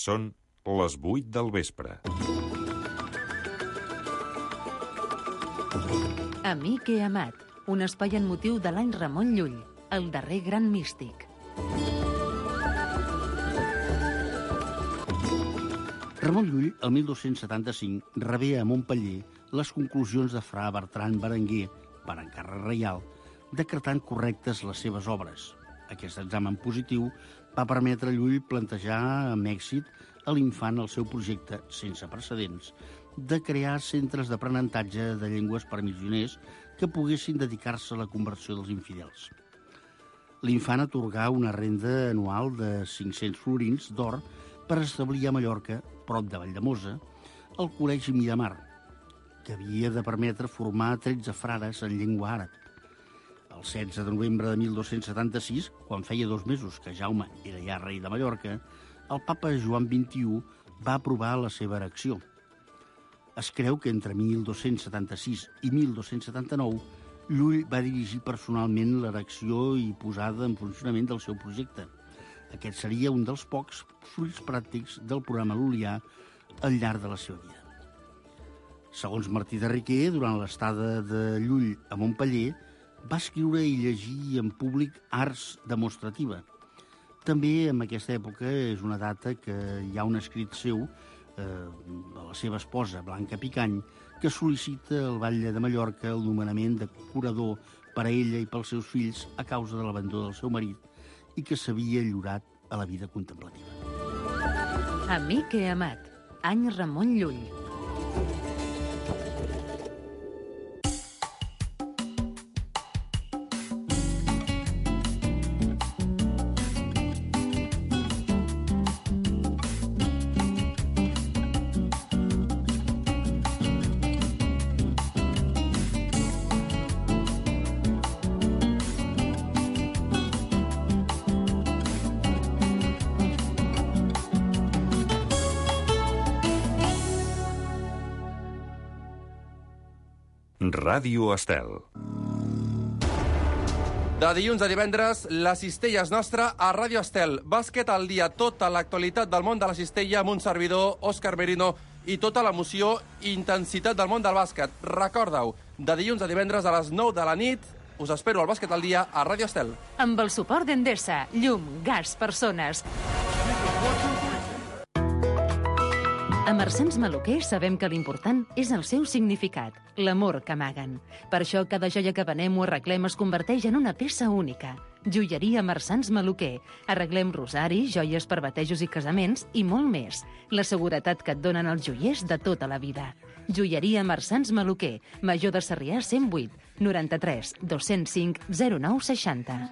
Són les 8 del vespre. Amic i amat, un espai en motiu de l'any Ramon Llull, el darrer gran místic. Ramon Llull, el 1275, rebé a Montpeller les conclusions de fra Bertran Berenguer, per encàrrec reial, decretant correctes les seves obres. Aquest examen positiu va permetre a Llull plantejar amb èxit a l'infant el seu projecte, sense precedents, de crear centres d'aprenentatge de llengües per missioners que poguessin dedicar-se a la conversió dels infidels. L'infant atorgà una renda anual de 500 florins d'or per establir a Mallorca, prop de Valldemossa, el Col·legi Miramar, que havia de permetre formar 13 frares en llengua àrab. El 16 de novembre de 1276, quan feia 2 mesos que Jaume era ja rei de Mallorca, el papa Joan XXI va aprovar la seva erecció. Es creu que entre 1276 i 1279 Llull va dirigir personalment l'erecció i posada en funcionament del seu projecte. Aquest seria un dels pocs fruits pràctics del programa lul·lià al llarg de la seva vida. Segons Martí de Riquer, durant l'estada de Llull a Montpeller, va escriure i llegir en públic arts demostrativa. També en aquesta època és una data que hi ha un escrit seu a la seva esposa, Blanca Picany, que sol·licita al Batlle de Mallorca el nomenament de curador per a ella i pels seus fills a causa de l'abandó del seu marit i que s'havia lliurat a la vida contemplativa. Amic i amat, any Ramon Llull. Ràdio Estel. De dilluns a divendres, la cistella és nostra a Ràdio Estel. Bàsquet al dia, tota l'actualitat del món de la cistella amb un servidor, Òscar Merino, i tota l'emoció i intensitat del món del bàsquet. Recorda-ho, de dilluns a divendres a les 9 de la nit, us espero al Bàsquet al dia a Ràdio Estel. Amb el suport d'Endesa, llum, gas, persones. A Marsans Maluquer sabem que l'important és el seu significat, l'amor que amaguen. Per això cada joia que venem o arreglem es converteix en una peça única. Joieria Marsans Maluquer. Arreglem rosaris, joies per batejos i casaments i molt més. La seguretat que et donen els joiers de tota la vida. Joieria Marsans Maluquer. Major de Sarrià 108 93 205 0960.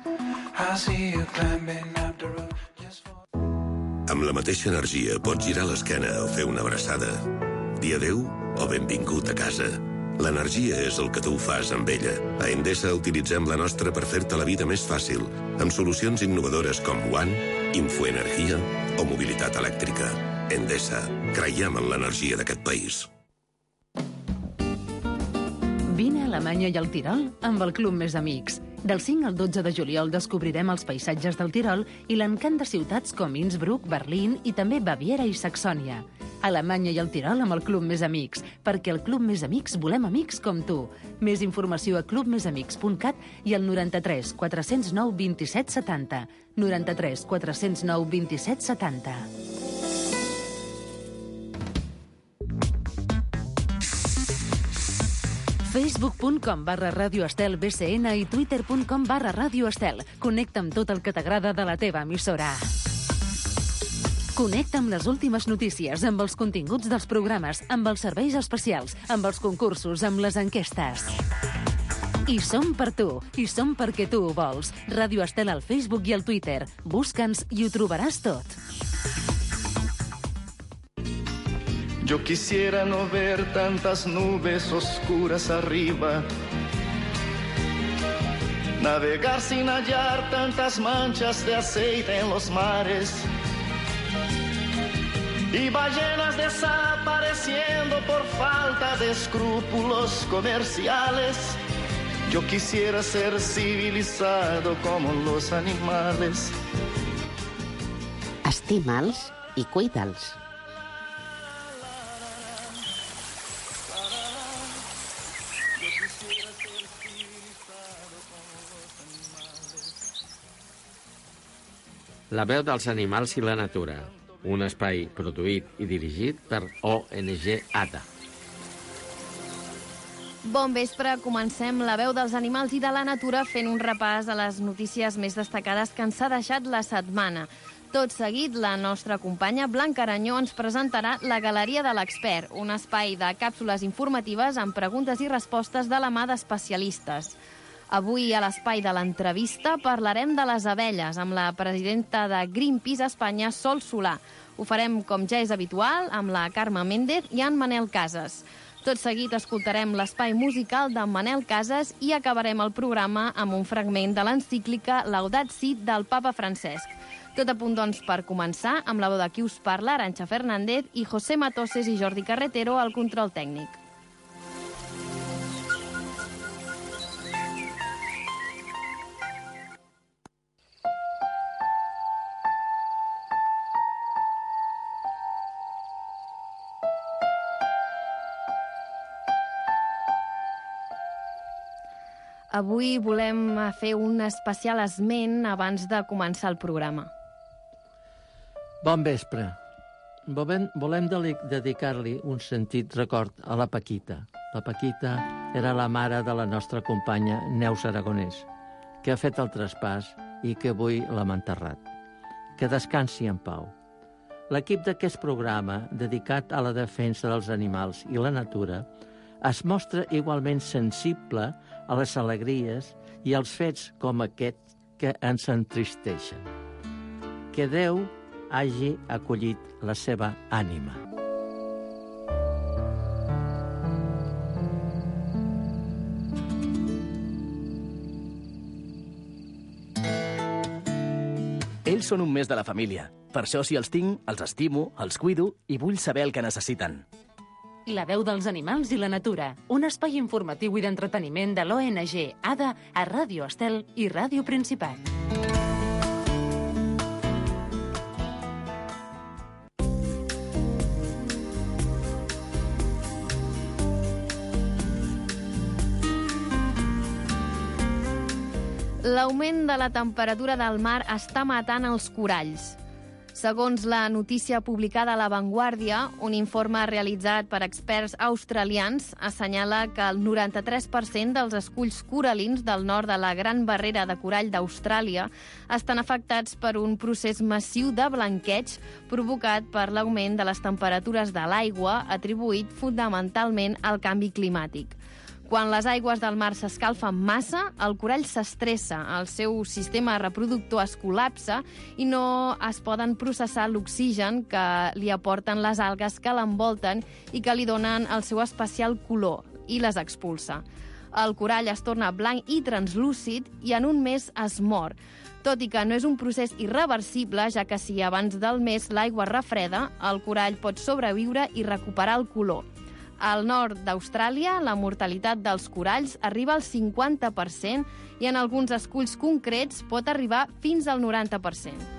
Amb la mateixa energia pots girar l'esquena o fer una abraçada. Dir adéu o benvingut a casa. L'energia és el que tu fas amb ella. A Endesa utilitzem la nostra per fer-te la vida més fàcil, amb solucions innovadores com One, Infoenergia o mobilitat elèctrica. Endesa. Creiem en l'energia d'aquest país. Vine a Alemanya i al Tirol amb el Club Més Amics. Del 5 al 12 de juliol descobrirem els paisatges del Tirol i l'encant de ciutats com Innsbruck, Berlín i també Baviera i Saxònia. Alemanya i el Tirol amb el Club Més Amics, perquè el Club Més Amics volem amics com tu. Més informació a clubmesamics.cat i al 93 409 27 70. 93 409 27 70. facebook.com/Ràdio Estel BCN i twitter.com/Ràdio Estel. Connecta amb tot el que t'agrada de la teva emissora. Connecta amb les últimes notícies, amb els continguts dels programes, amb els serveis especials, amb els concursos, amb les enquestes. I som per tu, i som perquè tu ho vols. Ràdio Estel al Facebook i al Twitter. Busca'ns i ho trobaràs tot. Yo quisiera no ver tantas nubes oscuras arriba, navegar sin hallar tantas manchas de aceite en los mares y ballenas desapareciendo por falta de escrúpulos comerciales. Yo quisiera ser civilizado como los animales. Estima'ls i cuida'ls. La veu dels animals i la natura, un espai produït i dirigit per ONG ATA. Bon vespre, comencem La veu dels animals i de la natura fent un repàs a les notícies més destacades que ens ha deixat la setmana. Tot seguit, la nostra companya Blanca Aranyó ens presentarà la Galeria de l'Expert, un espai de càpsules informatives amb preguntes i respostes de la mà d'especialistes. Avui, a l'espai de l'entrevista, parlarem de les abelles amb la presidenta de Greenpeace Espanya, Sol Solà. Ho farem, com ja és habitual, amb la Carme Méndez i en Manel Casas. Tot seguit escoltarem l'espai musical d'en Manel Casas i acabarem el programa amb un fragment de l'encíclica Laudat Si del papa Francesc. Tot a punt, doncs, per començar, amb la veu de qui us parla, Arantxa Fernández, i José Matoses i Jordi Carretero al control tècnic. Avui volem fer un especial esment abans de començar el programa. Bon vespre. Volem dedicar-li un sentit record a la Paquita. La Paquita era la mare de la nostra companya Neus Aragonès, que ha fet el traspàs i que avui l'hem enterrat. Que descansi en pau. L'equip d'aquest programa, dedicat a la defensa dels animals i la natura, es mostra igualment sensible a les alegries i als fets com aquest que ens entristeixen. Que Déu hagi acollit la seva ànima. Ells són un mes de la família. Per això, si els tinc, els estimo, els cuido i vull saber el que necessiten. La veu dels animals i la natura, un espai informatiu i d'entreteniment de l'ONG ADA a Ràdio Estel i Ràdio Principat. L'augment de la temperatura del mar està matant els coralls. Segons la notícia publicada a La Vanguardia, un informe realitzat per experts australians assenyala que el 93% dels esculls coralins del nord de la Gran Barrera de Corall d'Austràlia estan afectats per un procés massiu de blanqueig provocat per l'augment de les temperatures de l'aigua, atribuït fonamentalment al canvi climàtic. Quan les aigües del mar s'escalfen massa, el corall s'estressa, el seu sistema reproductor es col·lapsa i no es poden processar l'oxigen que li aporten les algues que l'envolten i que li donen el seu especial color i les expulsa. El corall es torna blanc i translúcid i en un mes es mor. Tot i que no és un procés irreversible, ja que si abans del mes l'aigua refreda, el corall pot sobreviure i recuperar el color. Al nord d'Austràlia, la mortalitat dels coralls arriba al 50% i en alguns esculls concrets pot arribar fins al 90%.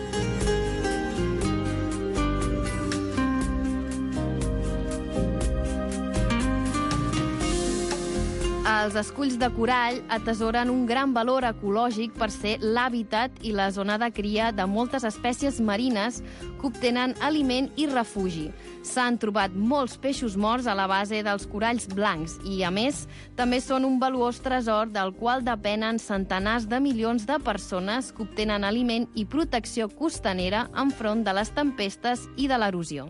Els esculls de corall atesoren un gran valor ecològic per ser l'hàbitat i la zona de cria de moltes espècies marines que obtenen aliment i refugi. S'han trobat molts peixos morts a la base dels coralls blancs i, a més, també són un valuós tresor del qual depenen centenars de milions de persones que obtenen aliment i protecció costanera enfront de les tempestes i de l'erosió.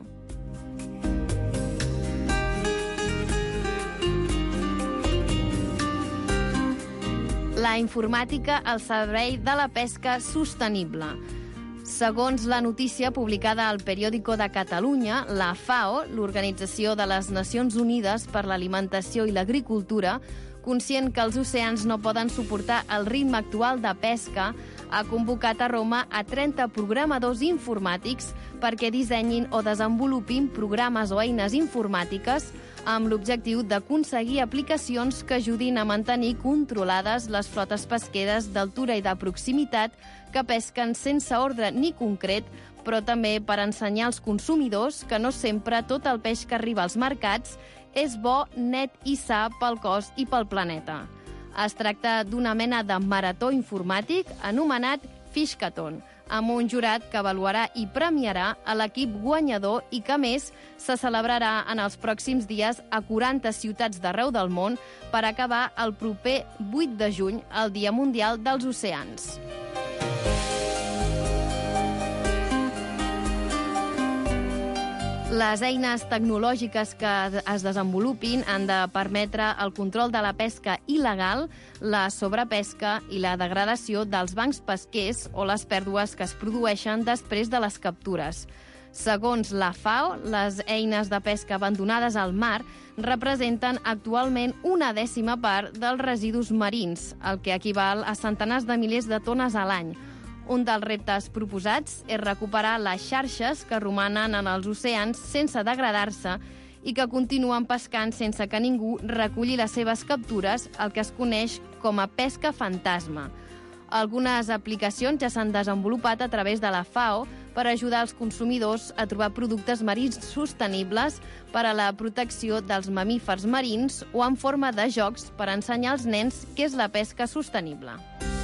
La informàtica al servei de la pesca sostenible. Segons la notícia publicada al Periódico de Catalunya, la FAO, l'Organització de les Nacions Unides per l'Alimentació i l'Agricultura, conscient que els oceans no poden suportar el ritme actual de pesca, ha convocat a Roma a 30 programadors informàtics perquè dissenyin o desenvolupin programes o eines informàtiques amb l'objectiu d'aconseguir aplicacions que ajudin a mantenir controlades les flotes pesqueres d'altura i de proximitat que pesquen sense ordre ni concret però també per ensenyar als consumidors que no sempre tot el peix que arriba als mercats és bo, net i sa pel cos i pel planeta. Es tracta d'una mena de marató informàtic anomenat Fishcathon, amb un jurat que avaluarà i premiarà a l'equip guanyador i que, a més, se celebrarà en els pròxims dies a 40 ciutats d'arreu del món per acabar el proper 8 de juny, el Dia Mundial dels Oceans. Les eines tecnològiques que es desenvolupin han de permetre el control de la pesca il·legal, la sobrepesca i la degradació dels bancs pesquers o les pèrdues que es produeixen després de les captures. Segons la FAO, les eines de pesca abandonades al mar representen actualment 1/10 part dels residus marins, el que equival a centenars de milers de tones a l'any. Un dels reptes proposats és recuperar les xarxes que romanen en els oceans sense degradar-se i que continuen pescant sense que ningú reculli les seves captures, el que es coneix com a pesca fantasma. Algunes aplicacions ja s'han desenvolupat a través de la FAO per ajudar els consumidors a trobar productes marins sostenibles per a la protecció dels mamífers marins o en forma de jocs per ensenyar als nens què és la pesca sostenible.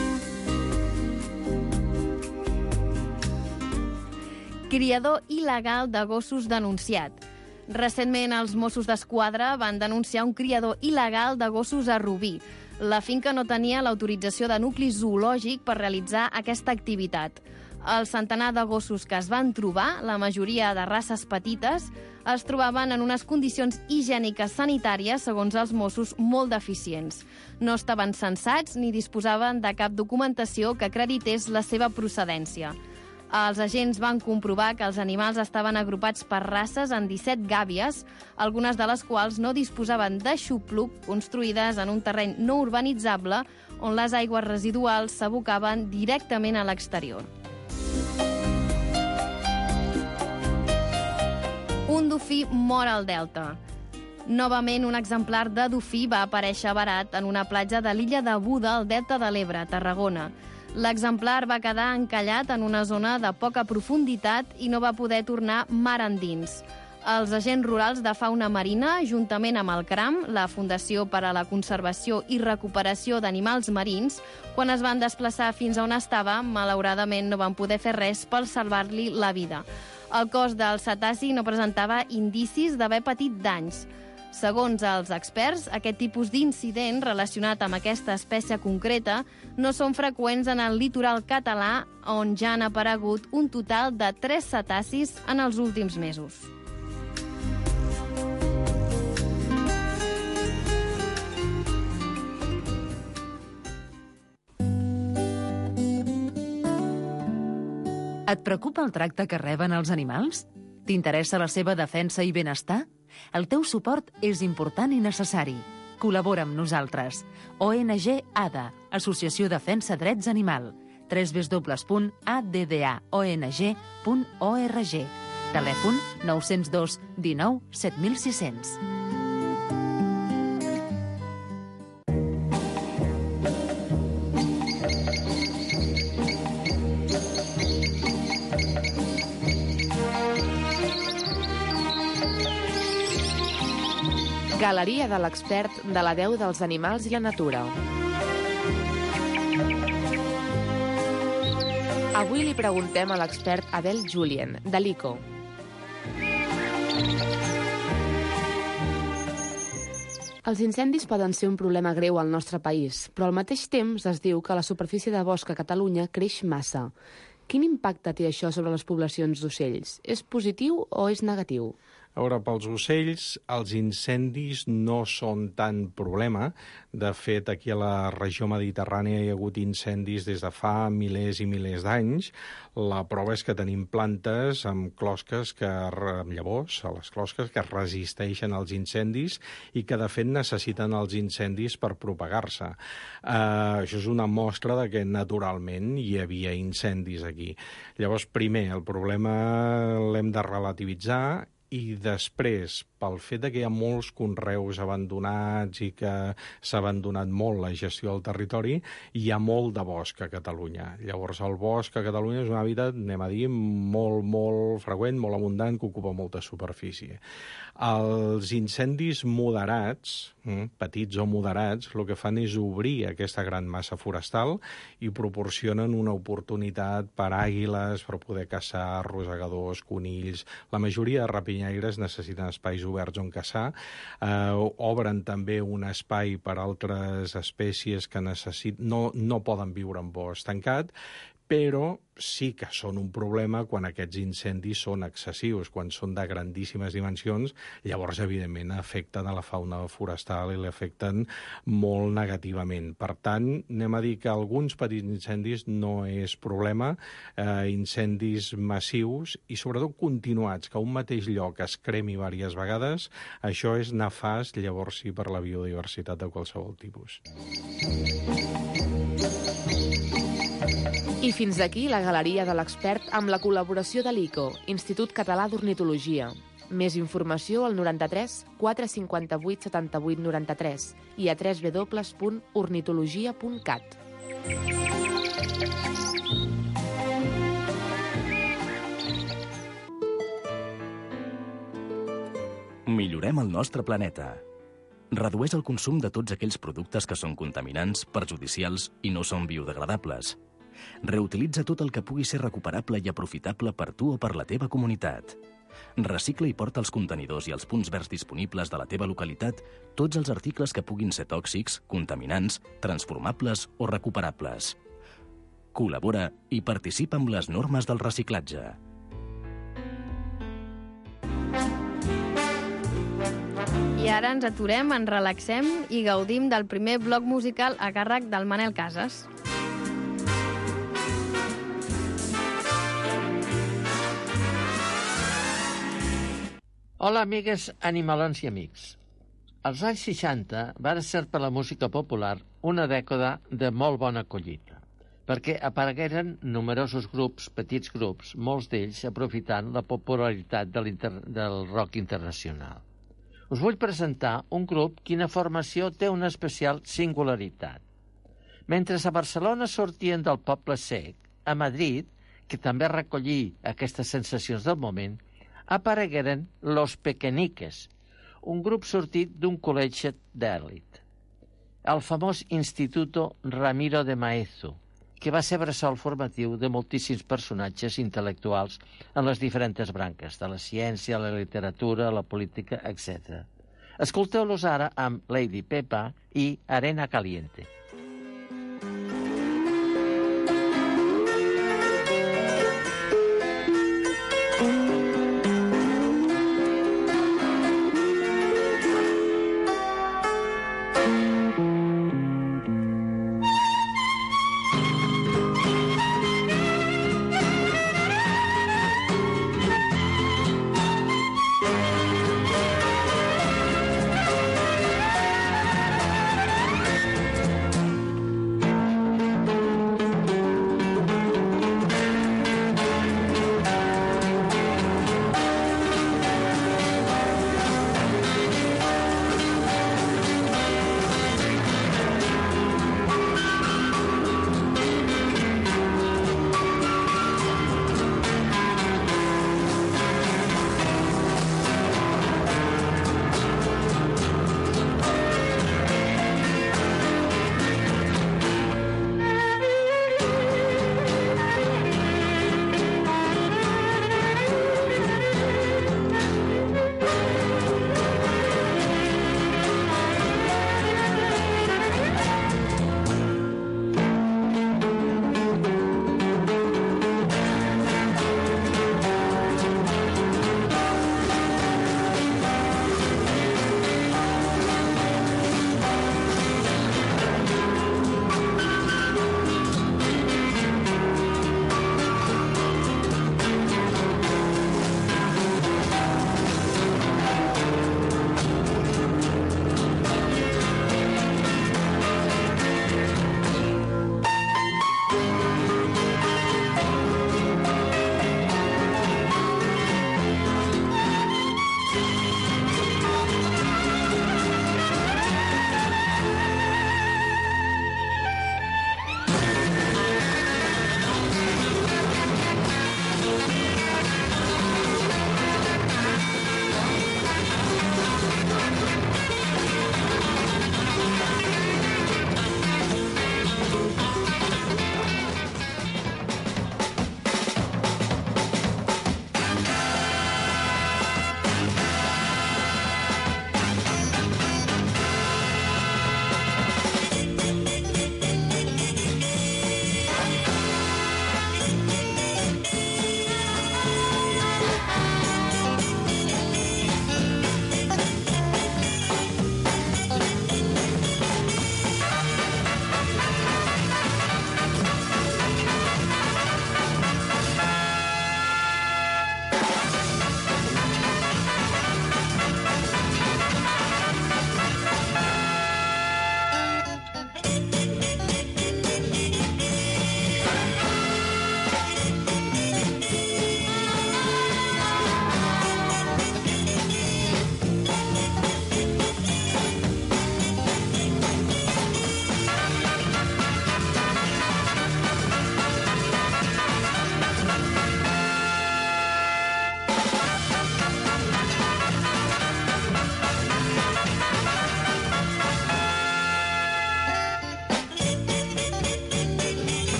Criador il·legal de gossos denunciat. Recentment, els Mossos d'Esquadra van denunciar un criador il·legal de gossos a Rubí. La finca no tenia l'autorització de nucli zoològic per realitzar aquesta activitat. El centenar de gossos que es van trobar, la majoria de races petites, es trobaven en unes condicions higièniques sanitàries, segons els Mossos, molt deficients. No estaven censats ni disposaven de cap documentació que acredités la seva procedència. Els agents van comprovar que els animals estaven agrupats per races en 17 gàbies, algunes de les quals no disposaven de xupluc, construïdes en un terreny no urbanitzable on les aigües residuals s'abocaven directament a l'exterior. Un dofí mor al Delta. Novament, un exemplar de dofí va aparèixer varat en una platja de l'illa de Buda, al Delta de l'Ebre, a Tarragona. L'exemplar va quedar encallat en una zona de poca profunditat i no va poder tornar mar endins. Els agents rurals de fauna marina, juntament amb el CRAM, la Fundació per a la Conservació i Recuperació d'Animals Marins, quan es van desplaçar fins a on estava, malauradament no van poder fer res per salvar-li la vida. El cos del cetaci no presentava indicis d'haver patit danys. Segons els experts, aquest tipus d'incident relacionat amb aquesta espècie concreta no són freqüents en el litoral català, on ja han aparegut un total de 3 cetacis en els últims mesos. Et preocupa el tracte que reben els animals? T'interessa la seva defensa i benestar? El teu suport és important i necessari. Col·labora amb nosaltres. ONG ADA, Associació Defensa Drets Animal. www.addaong.org. Telèfon 902 19 7600. Galeria de l'expert de la Déu dels Animals i la Natura. Avui li preguntem a l'expert Abel Julien, de l'ICO. Els incendis poden ser un problema greu al nostre país, però al mateix temps es diu que la superfície de bosc a Catalunya creix massa. Quin impacte té això sobre les poblacions d'ocells? És positiu o és negatiu? A veure, pels ocells, els incendis no són tant problema. De fet, aquí a la regió mediterrània hi ha hagut incendis des de fa milers i milers d'anys. La prova és que tenim plantes amb closques amb llavors, a les closques, que resisteixen als incendis i que, de fet, necessiten els incendis per propagar-se. Això és una mostra de que, naturalment, hi havia incendis aquí. Llavors, primer, el problema l'hem de relativitzar i després, pel fet que hi ha molts conreus abandonats i que s'ha abandonat molt la gestió del territori, hi ha molt de bosc a Catalunya. Llavors, el bosc a Catalunya és un hàbitat, anem a dir, molt freqüent, molt abundant, que ocupa molta superfície. Els incendis moderats, petits o moderats, el que fan és obrir aquesta gran massa forestal i proporcionen una oportunitat per àguiles, per poder caçar, rosegadors, conills. La majoria de rapinyaires necessiten espais oberts on caçar. Obren també un espai per a altres espècies que no poden viure en bosc tancat, però sí que són un problema quan aquests incendis són excessius, quan són de grandíssimes dimensions, llavors, evidentment, afecten a la fauna forestal i l'afecten molt negativament. Per tant, anem a dir que alguns petits incendis no és problema, incendis massius i, sobretot, continuats, que un mateix lloc es cremi diverses vegades, això és nefast, llavors sí, per la biodiversitat de qualsevol tipus. I fins aquí la galeria de l'expert amb la col·laboració de l'ICO, Institut Català d'Ornitologia. Més informació al 93 458 78 93 i a www.ornitologia.cat. Millorem el nostre planeta. Redueix el consum de tots aquells productes que són contaminants, perjudicials i no són biodegradables. Reutilitza tot el que pugui ser recuperable i aprofitable per tu o per la teva comunitat. Recicla i porta als contenidors i als punts verds disponibles de la teva localitat tots els articles que puguin ser tòxics, contaminants, transformables o recuperables. Col·labora i participa amb les normes del reciclatge. I ara ens aturem, ens relaxem i gaudim del primer bloc musical a càrrec del Manel Casas. Hola, amigues, animalons i amics. Els anys 60 van ser per la música popular una dècada de molt bona collita, perquè aparegueren numerosos grups, petits grups, molts d'ells aprofitant la popularitat del rock internacional. Us vull presentar un grup quina formació té una especial singularitat. Mentre a Barcelona sortien del poble sec, a Madrid, que també recollí aquestes sensacions del moment, aparegueren Los Pequeñiques, un grup sortit d'un col·legi d'èlit. El famós Instituto Ramiro de Maeztu, que va ser bressol formatiu de moltíssims personatges intel·lectuals en les diferents branques, de la ciència, la literatura, la política, etc. Escolteu-los ara amb Lady Pepa i Arena Caliente.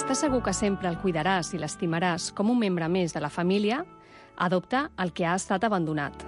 estàs segur que sempre el cuidaràs i l'estimaràs com un membre més de la família, adopta el que ha estat abandonat.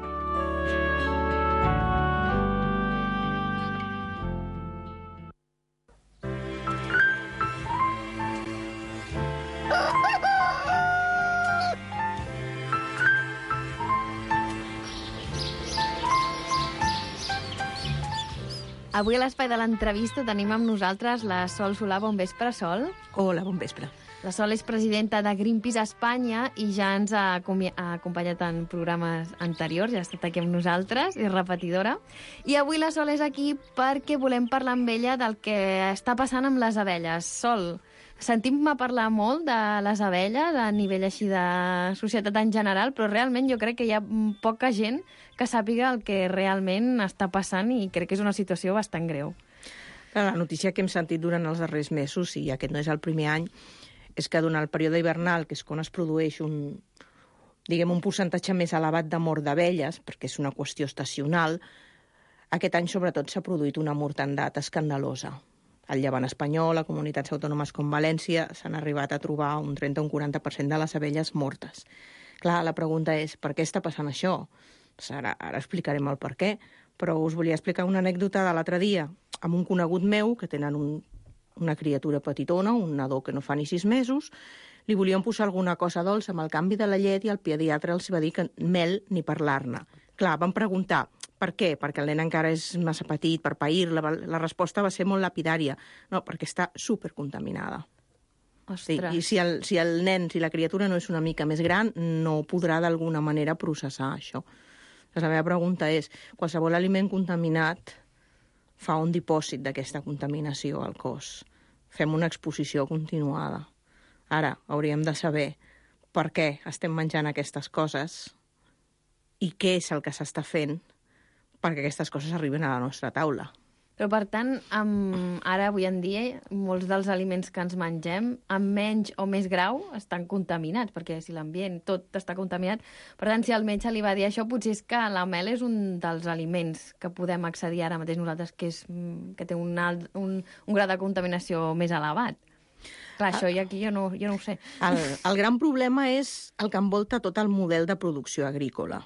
Avui a l'espai de l'entrevista tenim amb nosaltres la Sol Solà. Bon vespre, Sol. Hola, bon vespre. La Sol és presidenta de Greenpeace Espanya i ja ens ha acompanyat en programes anteriors, ja ha estat aquí amb nosaltres, és repetidora. I avui la Sol és aquí perquè volem parlar amb ella del que està passant amb les abelles. Sol, sentim-me parlar molt de les abelles a nivell així de societat en general, però realment jo crec que hi ha poca gent que sàpiga el que realment està passant i crec que és una situació bastant greu. La notícia que hem sentit durant els darrers mesos, i aquest no és el primer any, és que durant el període hivernal, que és quan es produeix un percentatge més elevat de mort d'abelles, perquè és una qüestió estacional, aquest any sobretot s'ha produït una mortandat escandalosa. Al Llevant espanyol, a comunitats autònomes com València, s'han arribat a trobar un 30 o un 40% de les abelles mortes. Clar, la pregunta és, per què està passant això? Ara explicarem el per què, però us volia explicar una anècdota de l'altre dia amb un conegut meu que tenen una criatura petitona, un nadó que no fa ni 6 mesos, li volien posar alguna cosa dolça amb el canvi de la llet i el pediatre els va dir que mel ni parlar-ne. Clar, van preguntar per què, perquè el nen encara és massa petit per pair-la. La resposta va ser molt lapidària. No, perquè està supercontaminada. Sí, i si la criatura no és una mica més gran, no podrà d'alguna manera processar això. La meva pregunta és, qualsevol aliment contaminat fa un dipòsit d'aquesta contaminació al cos. Fem una exposició continuada. Ara, hauríem de saber per què estem menjant aquestes coses i què és el que s'està fent perquè aquestes coses arriben a la nostra taula. Però, per tant, ara, avui en dia, molts dels aliments que ens mengem, amb menys o més grau, estan contaminats, perquè si l'ambient tot està contaminat. Per tant, si el metge li va dir això, potser és que la mel és un dels aliments que podem accedir ara mateix nosaltres, que té un grau de contaminació més elevat. Clar, això aquí jo no ho sé. El gran problema és el que envolta tot el model de producció agrícola.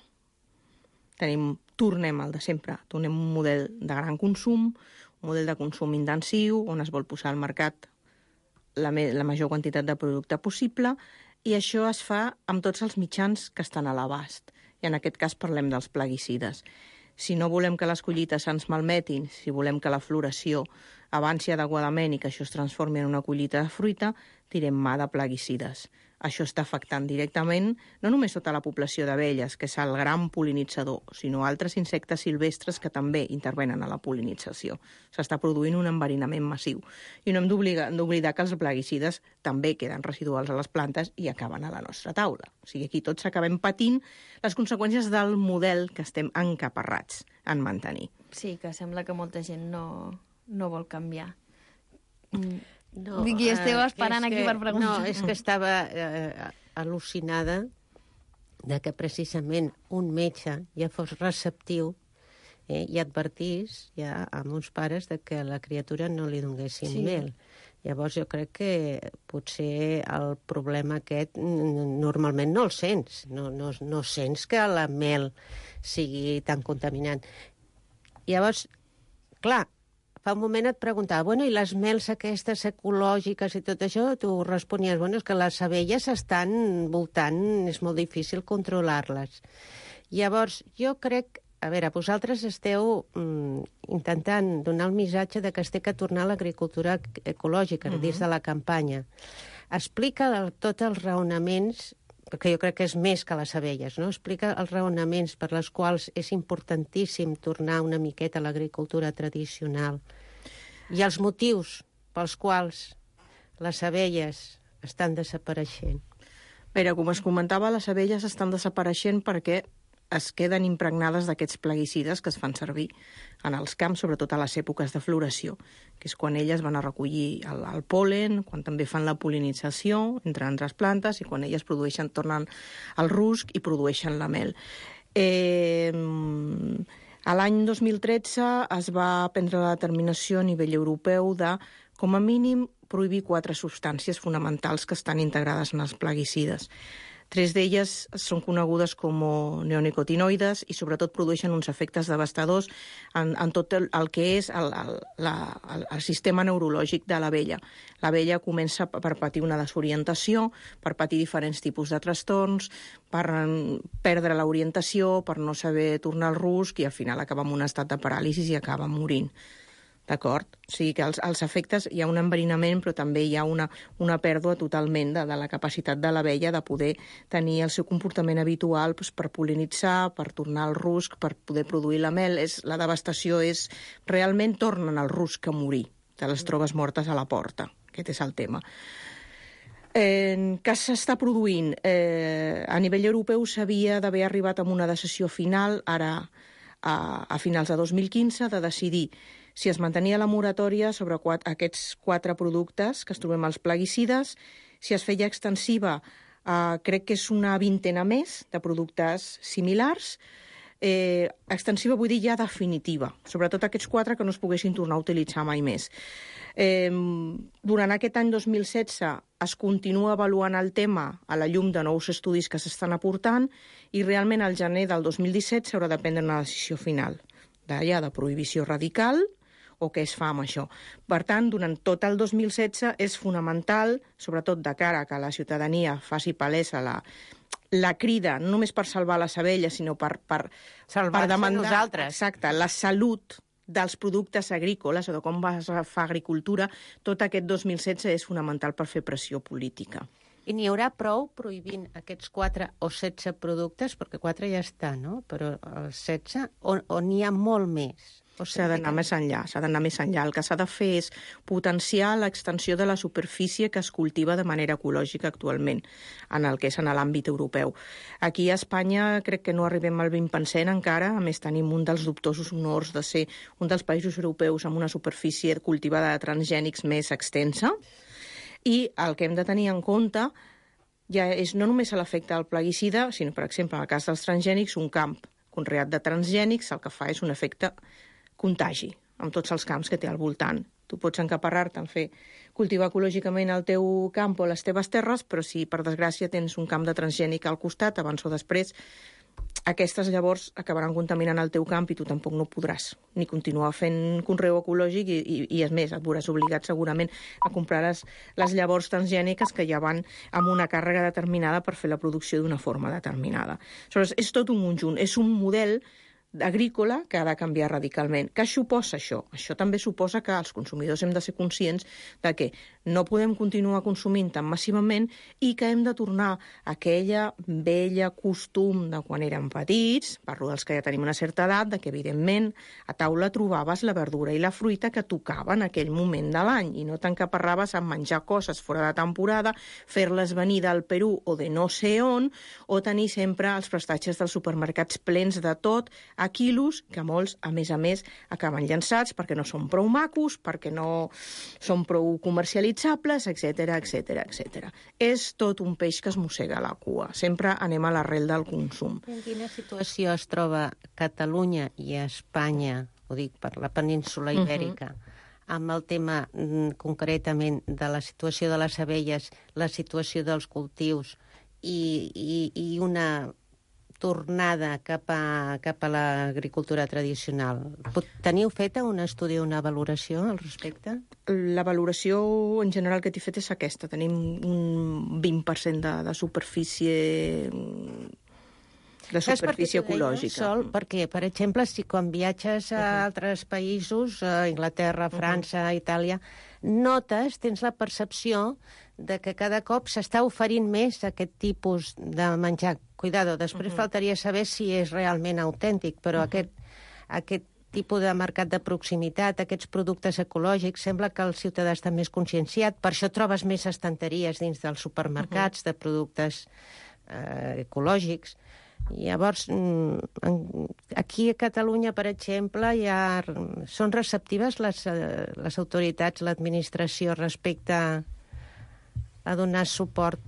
Tornem al de sempre, tornem un model de gran consum, un model de consum intensiu, on es vol posar al mercat la major quantitat de producte possible, i això es fa amb tots els mitjans que estan a l'abast. I en aquest cas parlem dels plaguicides. Si no volem que les collites ens malmetin, si volem que la floració avanci adequadament i que això es transformi en una collita de fruita, tirem mà de plaguicides. Això està afectant directament no només tota la població d'abelles, que és el gran pol·linitzador, sinó altres insectes silvestres que també intervenen a la pol·linització. S'està produint un enverinament massiu. I no hem d'oblidar que els plaguicides també queden residuals a les plantes i acaben a la nostra taula. O sigui, aquí tots acabem patint les conseqüències del model que estem encaparrats en mantenir. Sí, que sembla que molta gent no vol canviar. No, Esteu esperant aquí per preguntar. No, és que estava al·lucinada de que precisament un metge ja fos receptiu i advertís ja a uns pares de que a la criatura no li donguessin mel. Llavors jo crec que potser el problema aquest normalment no el sents. No sents que la mel sigui tan contaminant. Llavors, clar, fa un moment et preguntava, i les mels aquestes ecològiques i tot això, tu responies, és que les abelles estan voltant, és molt difícil controlar-les. Llavors, jo crec, a veure, vosaltres esteu intentant donar el missatge de que es té que tornar a l'agricultura ecològica dins de la campanya. Explica tots els raonaments, perquè jo crec que és més que les abelles, no? Explica els raonaments per les quals és importantíssim tornar una miqueta a l'agricultura tradicional i els motius pels quals les abelles estan desapareixent. Però, com es comentava, les abelles estan desapareixent perquè es queden impregnades d'aquests plaguicides que es fan servir en els camps, sobretot a les èpoques de floració, que és quan elles van a recollir el pol·len, quan també fan la pol·linització entre altres plantes i quan elles tornen al rusc i produeixen la mel. A l'any 2013 es va prendre la determinació a nivell europeu de Com a mínim, prohibir 4 substàncies fonamentals que estan integrades en els plaguicides. 3 d'elles són conegudes com neonicotinoides i sobretot produeixen uns efectes devastadors en tot el que és el sistema neurològic de l'abella. L'abella comença per patir una desorientació, per patir diferents tipus de trastorns, per perdre l'orientació, per no saber tornar al rusc i al final acaba en un estat de paràlisi i acaba morint. D'acord? O sigui que els efectes, hi ha un enverinament, però també hi ha una pèrdua totalment de la capacitat de l'abella de poder tenir el seu comportament habitual per pol·linitzar, per tornar al rusc, per poder produir la mel. La devastació és... Realment tornen al rusc a morir. Te les trobes mortes a la porta. Aquest és el tema. Què s'està produint? A nivell europeu s'havia d'haver arribat a una decisió final, ara a finals de 2015, de decidir si es mantenia la moratòria sobre aquests 4 productes que es trobem als plaguicides, si es feia extensiva, crec que és una vintena més de productes similars, extensiva vull dir ja definitiva, sobretot aquests 4 que no es poguessin tornar a utilitzar mai més. Durant aquest any 2016 es continua avaluant el tema a la llum de nous estudis que s'estan aportant i realment al gener del 2017 s'haurà de prendre una decisió final de prohibició radical o què es fa amb això. Per tant, durant tot el 2016 és fonamental, sobretot de cara a que la ciutadania faci palesa la crida, no només per salvar les abelles, sinó per demandar nosaltres. Exacte, la salut dels productes agrícoles o de com es fa agricultura, tot aquest 2016 és fonamental per fer pressió política. I n'hi haurà prou prohibint aquests 4 o 16 productes, perquè 4 ja està, no? Però els 16, o n'hi ha molt més? S'ha d'anar més enllà, El que s'ha de fer és potenciar l'extensió de la superfície que es cultiva de manera ecològica actualment, en el que és en l'àmbit europeu. Aquí a Espanya crec que no arribem al 20% encara, a més tenim un dels dubtosos honors de ser un dels països europeus amb una superfície cultivada de transgènics més extensa, i el que hem de tenir en compte ja és no només l'efecte del plaguicida, sinó, per exemple, en el cas dels transgènics, un camp conreat de transgènics el que fa és un efecte contagi amb tots els camps que té al voltant. Tu pots encaparrar-te en fer cultivar ecològicament el teu camp o les teves terres, però si per desgràcia tens un camp de transgènic al costat, abans o després, aquestes llavors acabaran contaminant el teu camp i tu tampoc no podràs ni continuar fent conreu ecològic i és més, et veuràs obligat segurament a comprar les llavors transgèniques que ja van amb una càrrega determinada per fer la producció d'una forma determinada. Aleshores, és tot un conjunt, és un model agrícola que ha de canviar radicalment. Què suposa això? Això també suposa que els consumidors hem de ser conscients de que no podem continuar consumint tan massivament i que hem de tornar a aquella vella costum de quan érem petits, parlo dels que ja tenim una certa edat, de que evidentment a taula trobaves la verdura i la fruita que tocava en aquell moment de l'any i no t'encaparraves a menjar coses fora de temporada, fer-les venir del Perú o de no sé on, o tenir sempre els prestatges dels supermercats plens de tot, a quilos, que molts, a més, acaben llançats perquè no són prou macos, perquè no són prou comercialitzables, etc. És tot un peix que es mossega la cua. Sempre anem a l'arrel del consum. En quina situació es troba Catalunya i Espanya, ho dic per la península ibèrica, amb el tema concretament de la situació de les abelles, la situació dels cultius i una tornada cap a l'agricultura tradicional. Teniu feta un estudi, una valoració al respecte? La valoració en general que t'he fet és aquesta. Tenim un 20% de superfície ecològica. Sol, perquè, per exemple, si quan viatges a altres països, a Anglaterra, França, Itàlia, tens la percepció de que cada cop s'està oferint més aquest tipus de menjar. Cuidado, després faltaria saber si és realment autèntic, però aquest tipus de mercat de proximitat, aquests productes ecològics, sembla que el ciutadà està més conscienciat, per això trobes més estanteries dins dels supermercats de productes ecològics. Llavors, aquí a Catalunya, per exemple, són receptives les autoritats, l'administració, respecte a donar suport?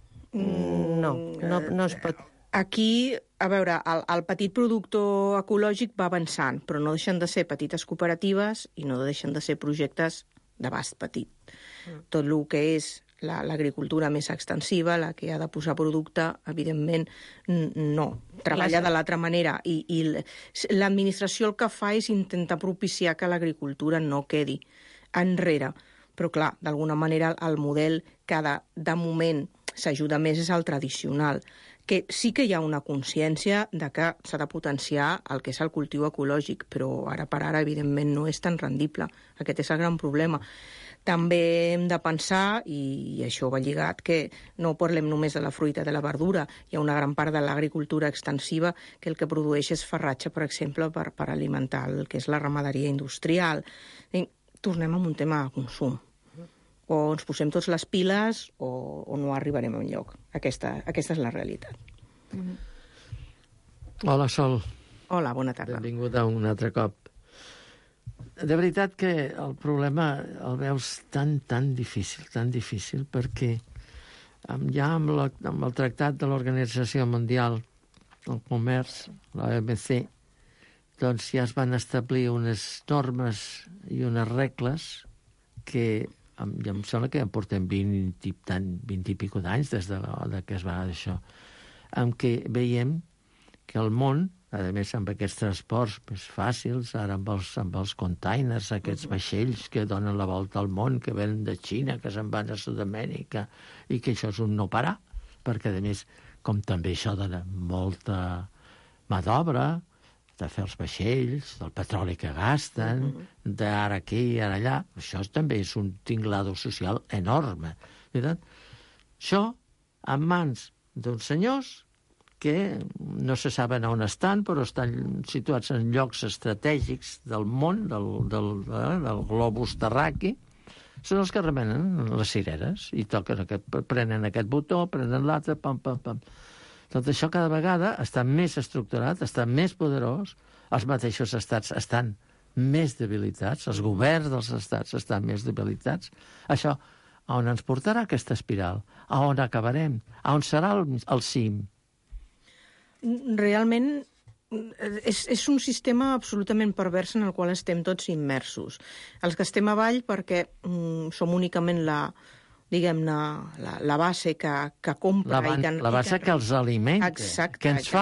No es pot. Aquí, a veure, el petit productor ecològic va avançant, però no deixen de ser petites cooperatives i no deixen de ser projectes d'abast petit. Tot el que és l'agricultura més extensiva, la que ha de posar producte, evidentment, no. Treballa de l'altra manera. I l'administració el que fa és intentar propiciar que l'agricultura no quedi enrere. Però, clar, d'alguna manera el model que de moment s'ajuda més és el tradicional, que sí que hi ha una consciència de que s'ha de potenciar el que és el cultiu ecològic, però ara per ara, evidentment, no és tan rendible. Aquest és el gran problema. També hem de pensar, i això va lligat, que no parlem només de la fruita i de la verdura. Hi ha una gran part de l'agricultura extensiva que el que produeix és farratge, per exemple, per alimentar el que és la ramaderia industrial. I tornem a un tema de consum. O ens posem tots les piles o no arribarem enlloc. Aquesta és la realitat. Hola, Sol. Hola, bona tarda. Benvinguda un altre cop. De veritat que el problema el veus tan difícil, perquè ja amb el Tractat de l'Organització Mundial del Comerç, l'OMC, doncs ja es van establir unes normes i unes regles que ja em sembla que ja portem 20 i pico d'anys des de que es va això, en què veiem que el món, a més amb aquests transports més fàcils, ara amb els containers, aquests vaixells que donen la volta al món, que venen de Xina, que se'n van a Sud-amèrica, i que això és un no parar, perquè a més, com també això dona molta mà d'obra, de fer els vaixells, del petroli que gasten, d'ara aquí i ara allà, això també és un tinglado social enorme. Això en mans d'uns senyors que no se saben on estan, però estan situats en llocs estratègics del món, del globus terraqui, són els que remenen les cireres i prenen aquest botó, prenen l'altre, pam. Tot això cada vegada està més estructurat, està més poderós, els mateixos estats estan més debilitats, els governs dels estats estan més debilitats. Això, a on ens portarà aquesta espiral? A on acabarem? A on serà el cim? Realment és un sistema absolutament pervers en el qual estem tots immersos. Els que estem avall perquè som únicament la base que compra la base que els alimenta, exacte, que ens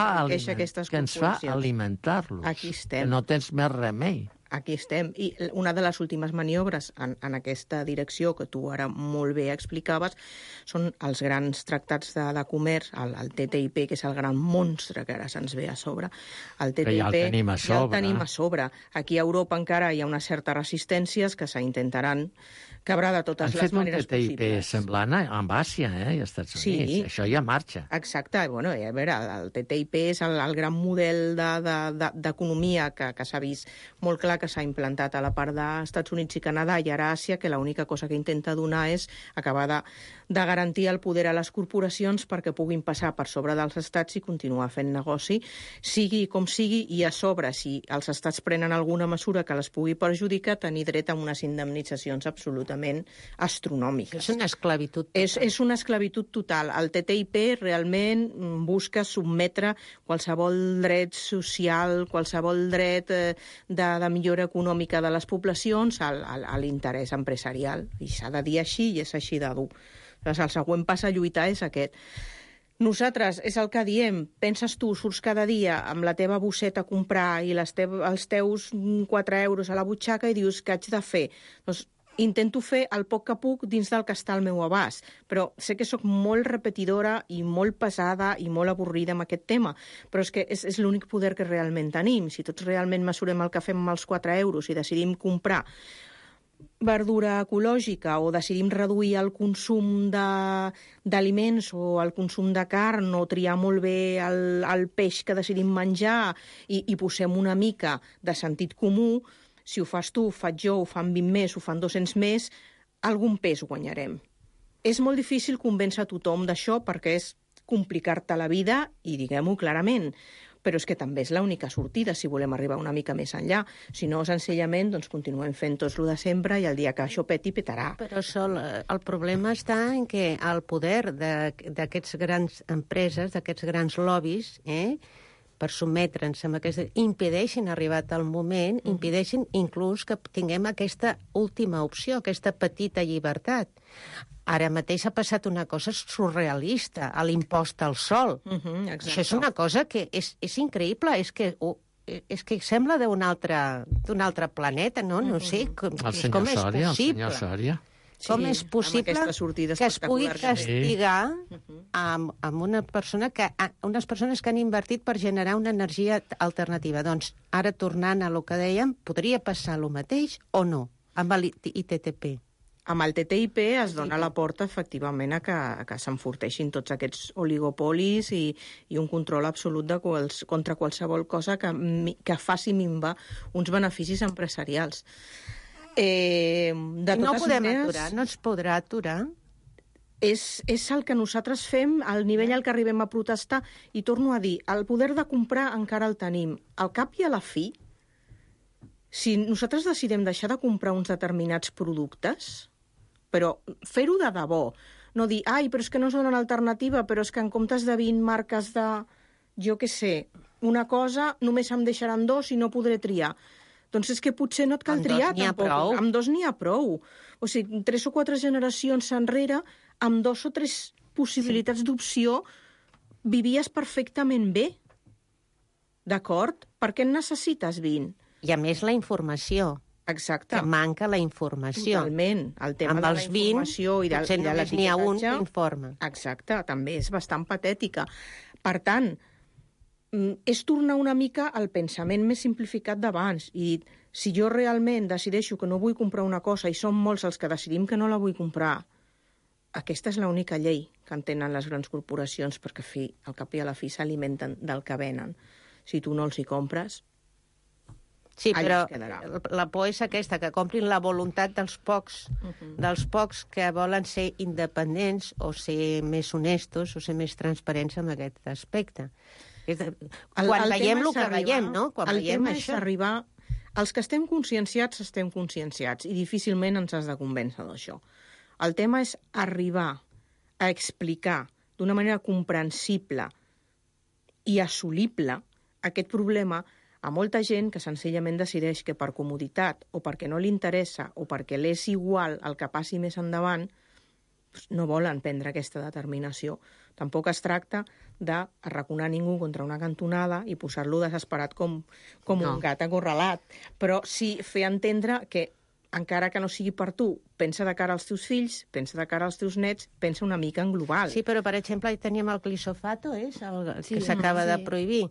fa alimentar-los, aquí estem. Que no tens més remei. Aquí estem. I una de les últimes maniobres en aquesta direcció que tu ara molt bé explicaves són els grans tractats de comerç, el TTIP, que és el gran monstre que ara se'ns ve a sobre. El TTIP ja el tenim a sobre. Aquí a Europa encara hi ha unes certes resistències que s'intentaran quebrar de totes les maneres possibles. Han fet un TTIP semblant amb Àsia i als Estats Units. Sí. Això ja marxa. Exacte. Bueno, a veure, el TTIP és el gran model d'economia que s'ha vist molt clar que s'ha implantat a la part dels Estats Units i Canadà i ara Àsia, que l'única cosa que intenta donar és acabar de garantir el poder a les corporacions perquè puguin passar per sobre dels estats i continuar fent negoci, sigui com sigui, i a sobre, si els estats prenen alguna mesura que les pugui perjudicar, tenir dret a unes indemnitzacions absolutament astronòmiques. És una esclavitud total. És una esclavitud total. El TTIP realment busca sotmetre qualsevol dret social, qualsevol dret de millora econòmica de les poblacions a l'interès empresarial. I s'ha de dir així i és així de dur. El següent pas a lluitar és aquest. Nosaltres, és el que diem, penses tu, surts cada dia amb la teva bosseta a comprar i els teus 4 euros a la butxaca i dius, què haig de fer? Doncs intento fer el poc que puc dins del que està al meu abast, però sé que sóc molt repetidora i molt pesada i molt avorrida amb aquest tema, però és que és l'únic poder que realment tenim. Si tots realment mesurem el que fem amb els 4 euros i decidim comprar verdura ecològica o decidim reduir el consum d'aliments o el consum de carn o triar molt bé el peix que decidim menjar i posem una mica de sentit comú, si ho fas tu, ho faig jo, ho fan 20 més, ho fan 200 més, algun pes guanyarem. És molt difícil convèncer a tothom d'això perquè és complicar-te la vida i diguem-ho clarament. Però és que també és l'única sortida si volem arribar una mica més enllà. Si no, senzillament, doncs continuem fent tots lo de sempre i el dia que això peti, petarà. Però, Sol, el problema està en que el poder d'aquests grans empreses, d'aquests grans lobbies, per sometre'ns amb aquesta... impedeixin, arribat el moment, impedeixin inclús que tinguem aquesta última opció, aquesta petita llibertat. Ara mateix ha passat una cosa surrealista, a l'impost al sol. Això és una cosa que és increïble, és que sembla d'un altre planeta, no? No sé, com és possible. El senyor Sòria. Com és possible que es pugui castigar amb unes persones que han invertit per generar una energia alternativa? Doncs ara, tornant a lo que dèiem, podria passar el mateix o no amb l'ITTP? Amb el TTIP es dona la porta, efectivament, a que s'enforteixin tots aquests oligopolis i un control absolut contra qualsevol cosa que faci minvar uns beneficis empresarials. No podem aturar, no es podrà aturar. És el que nosaltres fem, al nivell al que arribem a protestar, i torno a dir, el poder de comprar encara el tenim. Al cap i a la fi, si nosaltres decidim deixar de comprar uns determinats productes, però fer-ho de debò, no dir, però és que no és una alternativa, però és que en comptes de 20 marques de, jo què sé, una cosa, només em deixaran 2 i no podré triar. Doncs és que potser no et cal triar, tampoc. Amb 2 n'hi ha prou. O sigui, 3 o 4 generacions enrere, amb 2 o 3 possibilitats d'opció, vivies perfectament bé. D'acord? Per què en necessites 20? I a més la informació. Exacte. Que manca la informació. Totalment. El tema de la informació i de l'etiquetatge... Potser n'hi ha un que informa. Exacte, també és bastant patètica. Per tant, és tornar una mica al pensament més simplificat d'abans i dir, si jo realment decideixo que no vull comprar una cosa i som molts els que decidim que no la vull comprar, aquesta és l'única llei que entenen les grans corporacions perquè al cap i a la fi s'alimenten del que venen. Si tu no els hi compres, sí, però la por és aquesta, que comprin la voluntat dels pocs que volen ser independents o ser més honestos o ser més transparents en aquest aspecte. Quan veiem el que veiem, no? Quan veiem això. Arribar... Els que estem conscienciats i difícilment ens has de convèncer d'això. El tema és arribar a explicar d'una manera comprensible i assolible aquest problema a molta gent que senzillament decideix que per comoditat o perquè no li interessa o perquè l'és igual el que passi més endavant, no volen prendre aquesta determinació. Tampoc es tracta d'arraconar ningú contra una cantonada i posar-lo desesperat com un gat acorralat, però sí fer entendre que, encara que no sigui per tu, pensa de cara als teus fills, pensa de cara als teus nets, pensa una mica en global. Sí, però, per exemple, teníem el glifosato, que s'acaba de prohibir.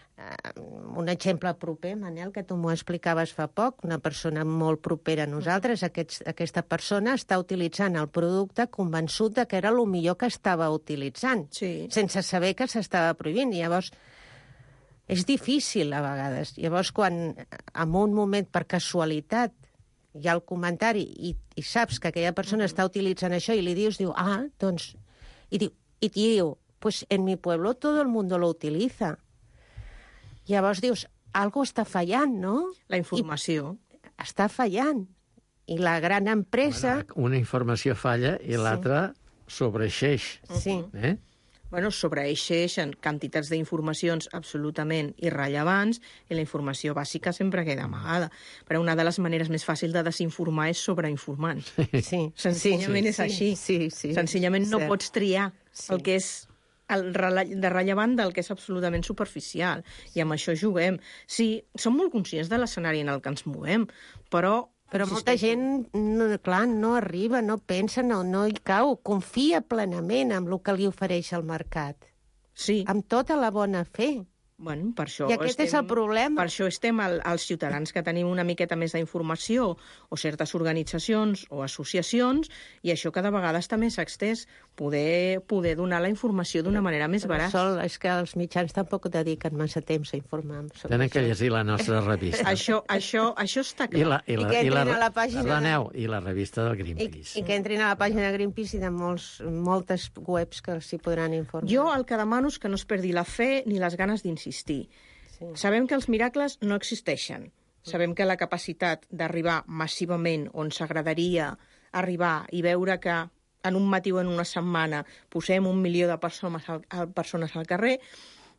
Un exemple proper, Manel, que tu m'ho explicaves fa poc, una persona molt propera a nosaltres, aquesta persona està utilitzant el producte convençut que era el millor que estava utilitzant, sense saber que s'estava prohibint. I llavors, és difícil a vegades. Llavors, quan en un moment, per casualitat, hi ha el comentari i saps que aquella persona està utilitzant això i li dius, doncs... I diu, pues en mi pueblo todo el mundo lo utiliza. Llavors dius, algo està fallant, no? La informació. Està fallant. I la gran empresa... Una informació falla i l'altra sobreeixeix. Sí. Bueno, sobreeixeix en quantitats d'informacions absolutament irrellevants i la informació bàsica sempre queda amagada. Però una de les maneres més fàcils de desinformar és sobreinformant. Sí. Senzillament és així. Senzillament no pots triar el que és de rellevant del que és absolutament superficial. I amb això juguem. Sí, som molt conscients de l'escenari en el que ens movem, però... Però molta gent, clar, no arriba, no pensa, no hi cau, confia plenament en el que li ofereix el mercat. Sí. Amb tota la bona fe. Bueno, per això I aquest és el problema. Per això estem els ciutadans que tenim una miqueta més d'informació o certes organitzacions o associacions i això cada vegada està més extès, poder donar la informació d'una manera més veraç. És que els mitjans tampoc dediquen massa temps a informar. Tenen que llegir la nostra revista. Això està clar. I que entrin a la pàgina... Perdoneu, i la revista del Greenpeace. I que entrin a la pàgina de Greenpeace i de moltes webs que s'hi podran informar. Jo el que demano és que no es perdi la fe ni les ganes d'insistir. Sí. Sabem que els miracles no existeixen. Sabem que la capacitat d'arribar massivament on s'agradaria arribar i veure que en un matí o en una setmana posem 1 milió de persones al carrer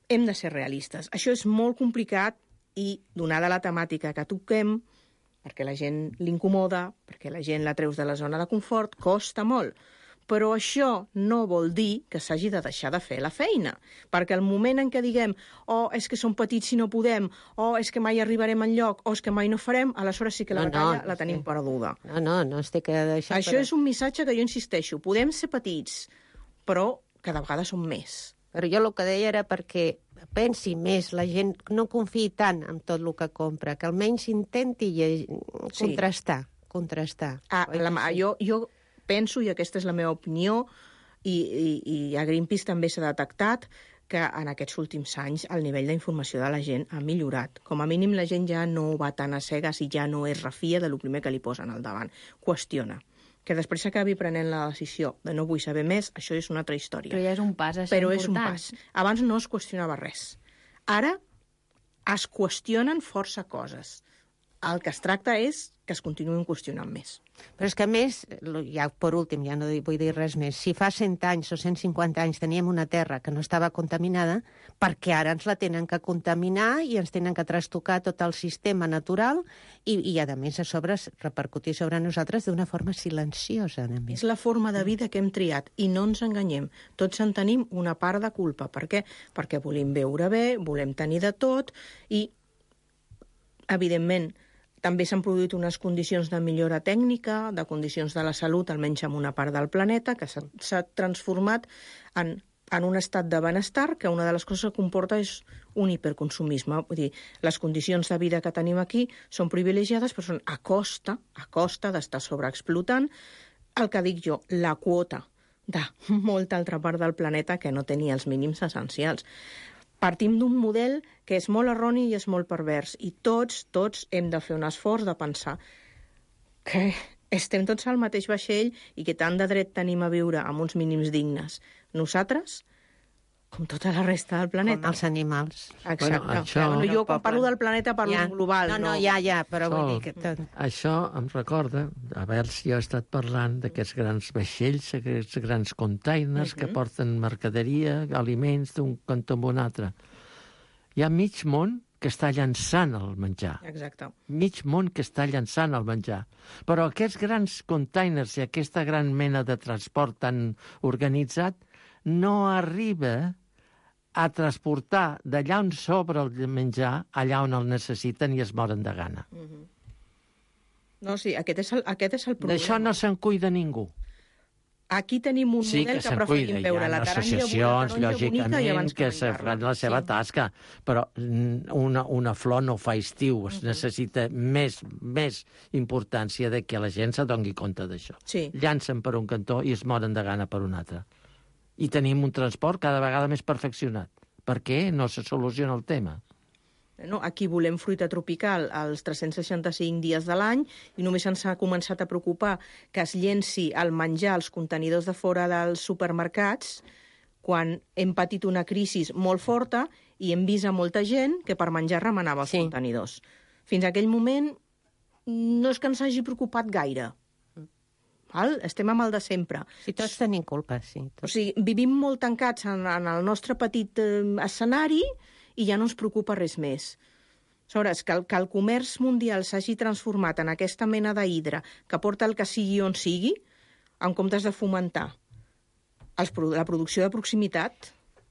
hem de ser realistes. Això és molt complicat i, donada la temàtica que toquem, perquè la gent l'incomoda, perquè la gent la treus de la zona de confort, costa molt. Però això no vol dir que s'hagi de deixar de fer la feina, perquè el moment en què diguem és que som petits i no podem, és que mai arribarem enlloc, és que mai no farem, aleshores sí que la batalla la tenim perduda. No es té que deixar... Això és un missatge que jo insisteixo. Podem ser petits, però cada vegada som més. Però jo el que deia era perquè pensi més, la gent no confiï tant en tot el que compra, que almenys intenti contrastar. Jo penso, i aquesta és la meva opinió, i a Greenpeace també s'ha detectat, que en aquests últims anys el nivell d'informació de la gent ha millorat. Com a mínim la gent ja no va tan a cegues i ja no es refia de lo primer que li posen al davant. Qüestiona. Que després s'acabi prenent la decisió de no vull saber més, això és una altra història. Però ja és un pas, això Però important. És un pas. Abans no es qüestionava res. Ara es qüestionen força coses. El que es tracta és que es continuïn qüestionant més. Però és que, a més, ja per últim, ja no vull dir res més, si fa 100 anys o 150 anys teníem una terra que no estava contaminada, perquè ara ens la tenen que contaminar i ens tenen que trastocar tot el sistema natural i a més, a sobre, repercutir sobre nosaltres d'una forma silenciosa. És la forma de vida que hem triat i no ens enganyem. Tots en tenim una part de culpa. Per què? Perquè volem veure bé, volem tenir de tot i, evidentment, també s'han produït unes condicions de millora tècnica, de condicions de la salut, almenys en una part del planeta, que s'ha transformat en un estat de benestar, que una de les coses que comporta és un hiperconsumisme. Vull dir, les condicions de vida que tenim aquí són privilegiades, però són a costa d'estar sobreexplotant el que dic jo, la quota de molta altra part del planeta que no tenia els mínims essencials. Partim d'un model que és molt erroni i és molt pervers i tots hem de fer un esforç de pensar que estem tots al mateix vaixell i que tant de dret tenim a viure amb uns mínims dignes. Nosaltres, com tota la resta del planeta. Com els animals. Exacte. Jo quan parlo del planeta parlo global. Però vull dir que tot... Això em recorda, a veure si jo he estat parlant d'aquests grans vaixells, aquests grans containers que porten mercaderia, aliments d'un cantó a un altre. Hi ha mig món que està llançant el menjar. Exacte. Mig món que està llançant el menjar. Però aquests grans containers i aquesta gran mena de transport tan organitzat no arriba a transportar d'allà on sobra el menjar allà on el necessiten i es moren de gana. No, sí, aquest és el problema. D'això no se'n cuida ningú. Aquí tenim un model que preferim veure la taronja bonica i abans que fan la seva tasca, però una flor no fa estiu, es necessita més importància de que la gent s'adoni compte d'això. Llancen per un cantó i es moren de gana per un altre. I tenim un transport cada vegada més perfeccionat. Per què no se soluciona el tema? Aquí volem fruita tropical als 365 dies de l'any i només ens ha començat a preocupar que es llenci el menjar als contenidors de fora dels supermercats quan hem patit una crisi molt forta i hem vist a molta gent que per menjar remenava els contenidors. Fins a aquell moment no és que ens hagi preocupat gaire. Estem amb el de sempre. Si tots tenim culpa, sí. O sigui, vivim molt tancats en el nostre petit escenari i ja no ens preocupa res més. Aleshores, que el comerç mundial s'hagi transformat en aquesta mena d'hidra que porta el que sigui on sigui, en comptes de fomentar la producció de proximitat,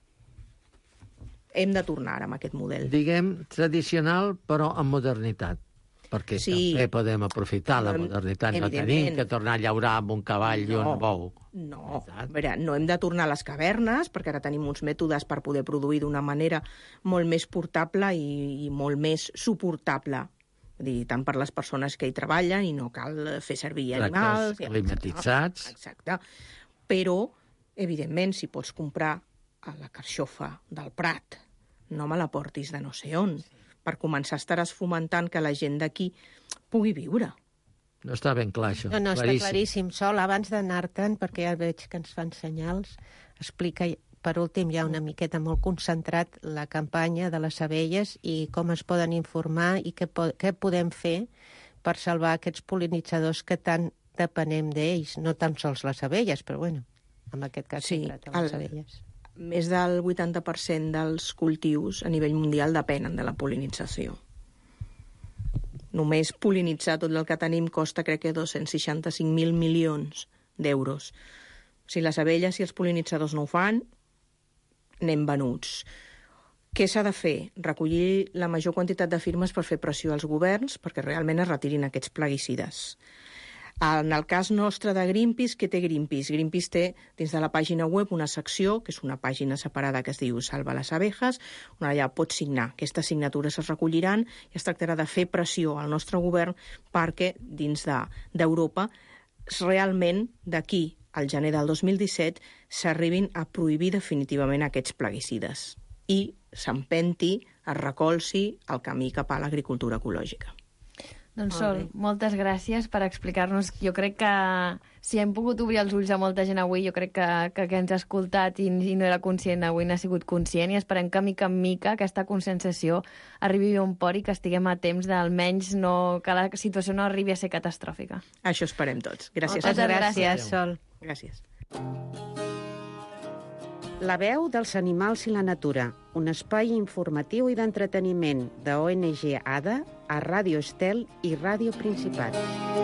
hem de tornar amb aquest model. Diguem tradicional, però amb modernitat. Perquè també podem aprofitar la modernitat. No tenim que tornar a llaurar amb un cavall i un bou. No, a veure, no hem de tornar a les cavernes, perquè ara tenim uns mètodes per poder produir d'una manera molt més portable i molt més suportable. Vull dir, tant per les persones que hi treballen i no cal fer servir animals. Climatitzats. Exacte. Però, evidentment, si pots comprar a la carxofa del Prat, no me la portis de no sé on. Per començar estaràs fomentant que la gent d'aquí pugui viure. No està ben clar, això. No, està claríssim. Sol, abans d'anar-te'n, perquè ja veig que ens fan senyals, explica, per últim, ja una miqueta molt concentrat, la campanya de les abelles i com es poden informar i què podem fer per salvar aquests pol·linitzadors que tant depenem d'ells. No tan sols les abelles, però bueno, en aquest cas sí, les abelles. més del 80% dels cultius a nivell mundial depenen de la pol·linització. Només pol·linitzar tot el que tenim costa, crec que 265.000 milions d'euros. Si les abelles i els pol·linitzadors no ho fan, anem venuts. Què s'ha de fer? Recollir la major quantitat de firmes per fer pressió als governs perquè realment es retirin aquests plaguicides. En el cas nostre de Greenpeace, què té Greenpeace? Greenpeace té dins de la pàgina web una secció, que és una pàgina separada que es diu Salva les abejas, on allà pots signar. Aquestes signatures es recolliran i es tractarà de fer pressió al nostre govern perquè dins d'Europa realment d'aquí al gener del 2017 s'arribin a prohibir definitivament aquests plaguicides i s'empenti, es recolzi el camí cap a l'agricultura ecològica. Doncs Sol, moltes gràcies per explicar-nos. Jo crec que si hem pogut obrir els ulls a molta gent avui, jo crec que ens ha escoltat i no era conscient, avui n'ha sigut conscient, i esperem que mica en mica aquesta conscienciació arribi a un port i que estiguem a temps d'almenys que la situació no arribi a ser catastròfica. Això esperem tots. Gràcies. Moltes gràcies, Sol. Gràcies. La veu dels animals i la natura, un espai informatiu i d'entreteniment de ONG ADA a Ràdio Estel i Ràdio Principat.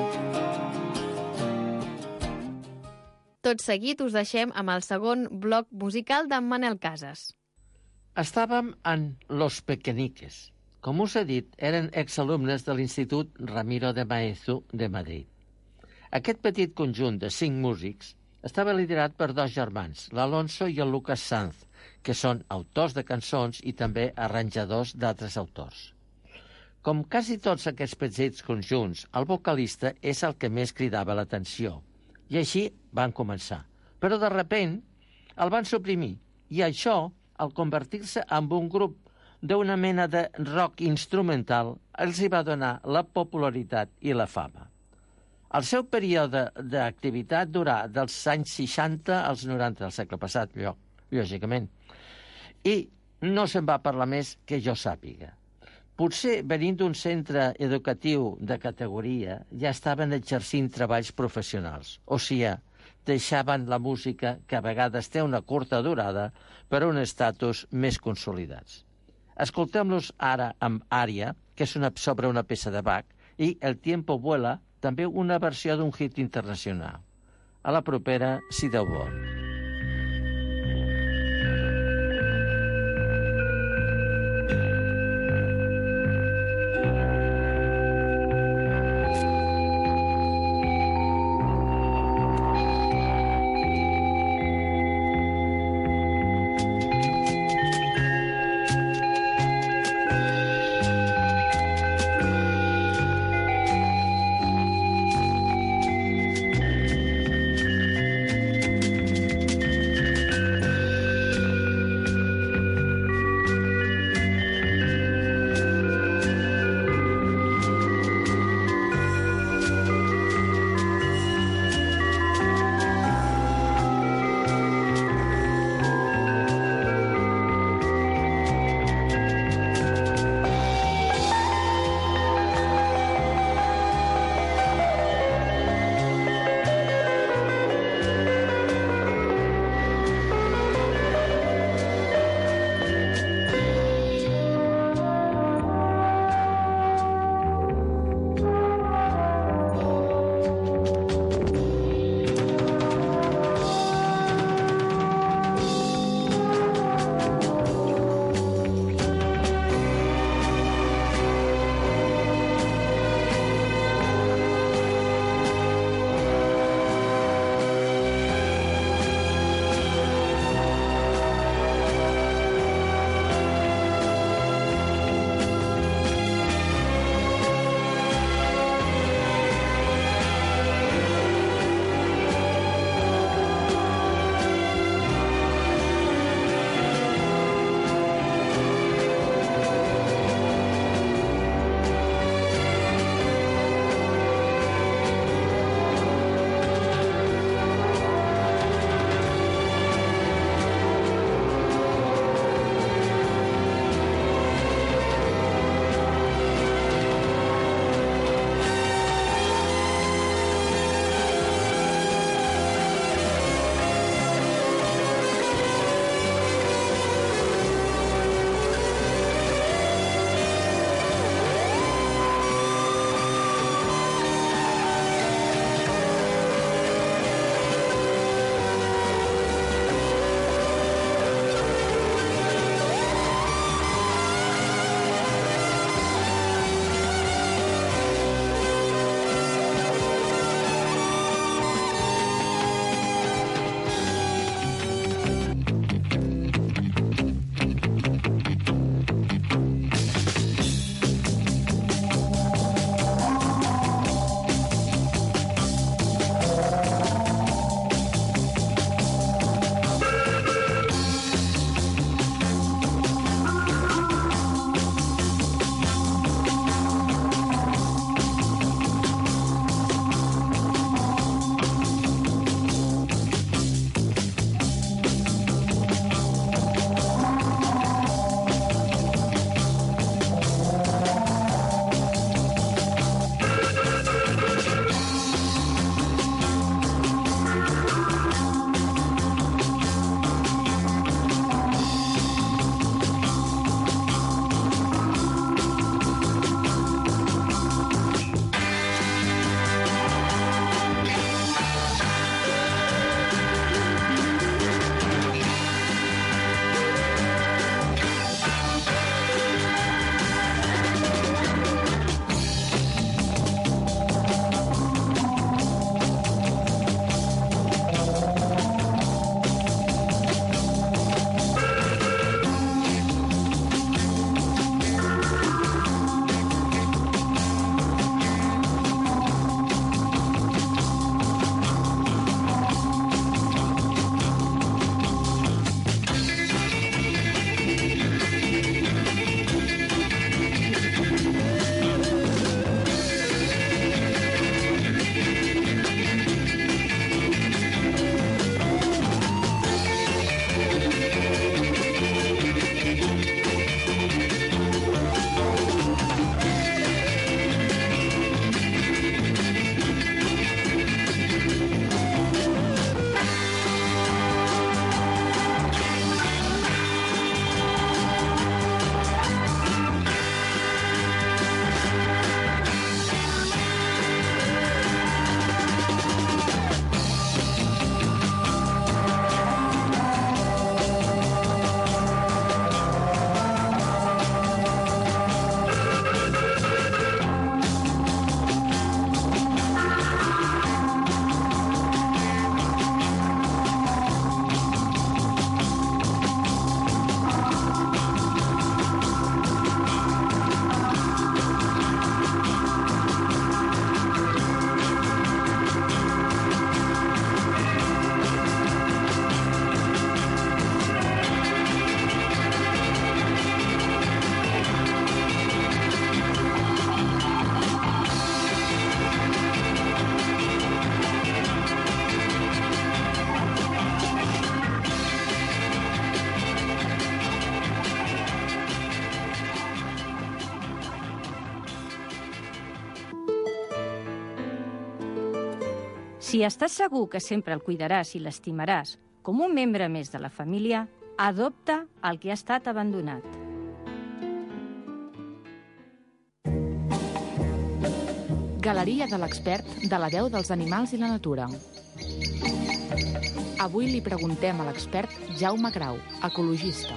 Tot seguit us deixem amb el segon bloc musical d'en Manel Casas. Estàvem en Los Pequeñiques. Com us he dit, eren exalumnes de l'Institut Ramiro de Maeztu de Madrid. Aquest petit conjunt de 5 músics estava liderat per 2 germans, l'Alonso i el Lucas Sanz, que són autors de cançons i també arranjadors d'altres autors. Com quasi tots aquests petits conjunts, el vocalista és el que més cridava l'atenció, i així van començar. Però de repent el van suprimir, i això, al convertir-se en un grup d'una mena de rock instrumental, els hi va donar la popularitat i la fama. El seu període d'activitat durà dels anys 60 als 90 del segle passat, lògicament. I no se'n va parlar més que jo sàpiga. Potser, venint d'un centre educatiu de categoria, ja estaven exercint treballs professionals. O sigui, deixaven la música, que a vegades té una curta durada, per a un estatus més consolidats. Escoltem-los ara amb Ària, que és sobre una peça de Bach, i El tiempo vuela, també una versió d'un hit internacional. A la propera, si Déu vol. Si estàs segur que sempre el cuidaràs i l'estimaràs com un membre més de la família, adopta el que ha estat abandonat. Galeria de l'expert de la veu dels animals i la natura. Avui li preguntem a l'expert Jaume Grau, ecologista.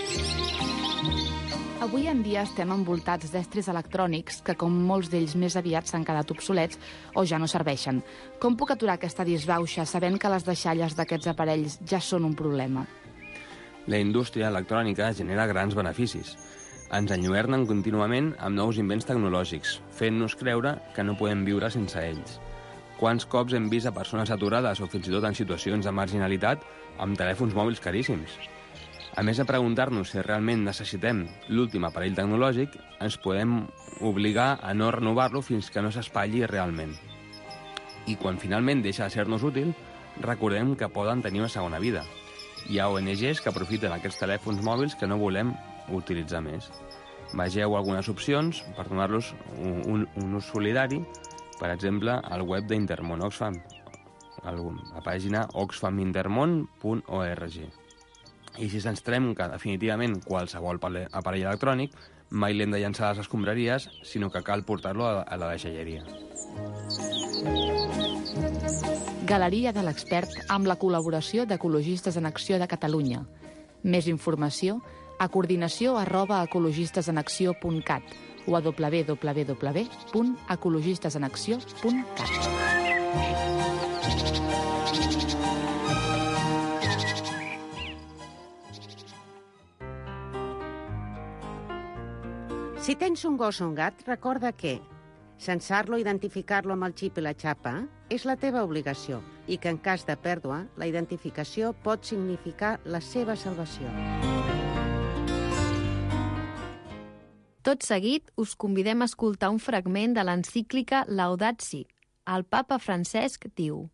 Avui en dia estem envoltats d'estris electrònics que, com molts d'ells més aviat, s'han quedat obsolets o ja no serveixen. Com puc aturar aquesta disbauxa sabent que les deixalles d'aquests aparells ja són un problema? La indústria electrònica genera grans beneficis. Ens enlluernen contínuament amb nous invents tecnològics, fent-nos creure que no podem viure sense ells. Quants cops hem vist a persones aturades o fins i tot en situacions de marginalitat amb telèfons mòbils caríssims? A més de preguntar-nos si realment necessitem l'últim aparell tecnològic, ens podem obligar a no renovar-lo fins que no s'espatlli realment. I quan finalment deixa de ser-nos útil, recordem que poden tenir una segona vida. Hi ha ONGs que aprofiten aquests telèfons mòbils que no volem utilitzar més. Vegeu algunes opcions per donar-los un ús solidari, per exemple, al web d'Intermón Oxfam, la pàgina oxfamintermón.org. I si se'ns trenca definitivament qualsevol aparell electrònic, mai l'hem de llançar a les escombraries, sinó que cal portar-lo a la deixalleria. Galeria de l'expert amb la col·laboració d'Ecologistes en Acció de Catalunya. Més informació a coordinació@ecologistesenacció.cat o a www.ecologistesenacció.cat. Si tens un gos o un gat, recorda que censar-lo, identificar-lo amb el xip i la xapa és la teva obligació i que en cas de pèrdua, la identificació pot significar la seva salvació. Tot seguit, us convidem a escoltar un fragment de l'encíclica Laudat Si. El papa Francesc diu: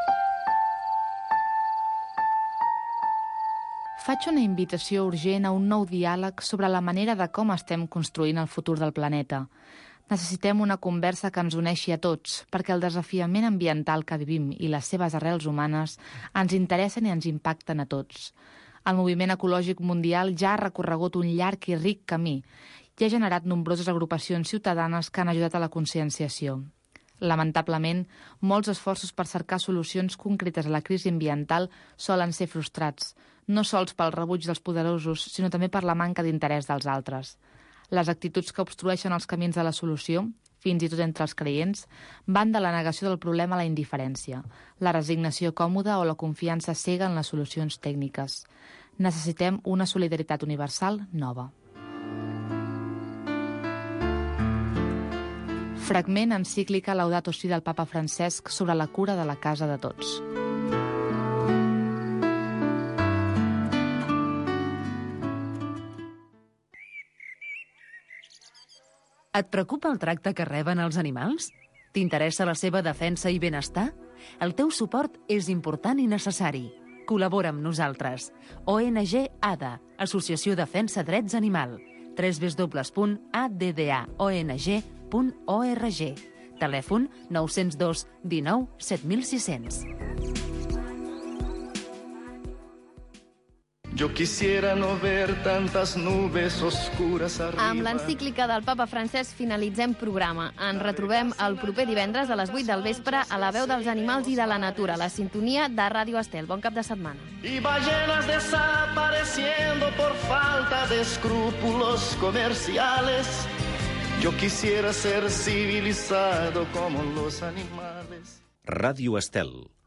Faig una invitació urgent a un nou diàleg sobre la manera de com estem construint el futur del planeta. Necessitem una conversa que ens uneixi a tots, perquè el desafiament ambiental que vivim i les seves arrels humanes ens interessen i ens impacten a tots. El moviment ecològic mundial ja ha recorregut un llarg i ric camí i ha generat nombroses agrupacions ciutadanes que han ajudat a la conscienciació. Lamentablement, molts esforços per cercar solucions concretes a la crisi ambiental solen ser frustrats, no sols pel rebuig dels poderosos, sinó també per la manca d'interès dels altres. Les actituds que obstrueixen els camins de la solució, fins i tot entre els creients, van de la negació del problema a la indiferència, la resignació còmoda o la confiança cega en les solucions tècniques. Necessitem una solidaritat universal nova. Fragment encíclica Laudato Si del papa Francesc sobre la cura de la casa de tots. Et preocupa el tracte que reben els animals? T'interessa la seva defensa i benestar? El teu suport és important i necessari. Col·labora amb nosaltres. ONG ADA, Associació Defensa Drets Animal. www.addaong.org. Telèfon 902 19 7600. Yo quisiera no ver tantas nubes oscuras arriba. Amb l'encíclica del papa Francesc finalitzem programa. Ens retrobem el proper divendres a les 8 del vespre a la veu dels animals i de la natura, la sintonia de Ràdio Estel. Bon cap de setmana. Y ballenas desapareciendo por falta de escrúpulos comerciales. Yo quisiera ser civilizado como los animales. Ràdio Estel.